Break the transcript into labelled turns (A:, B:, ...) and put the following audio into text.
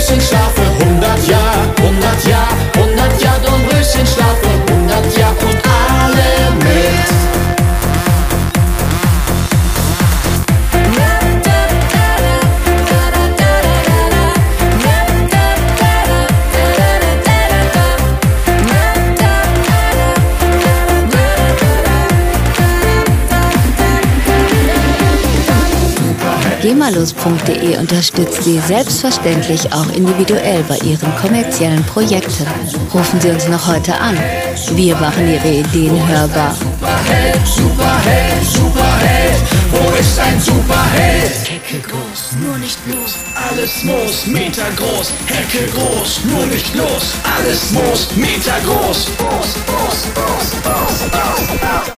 A: Dornröschenschlafe. 100 Jahre, 100 Jahre, 100 Jahre Dornröschenschlafe. 100 Jahre und alle mit.
B: GEMALUS.de unterstützt Sie selbstverständlich auch individuell bei Ihren kommerziellen Projekten. Rufen Sie uns noch heute an. Wir machen Ihre Ideen hörbar.
A: Superheld, Superheld, Superheld, wo ist ein Superheld? Hecke groß, nur nicht bloß, alles muss Meter groß. Hecke groß, nur nicht los, alles muss Meter groß.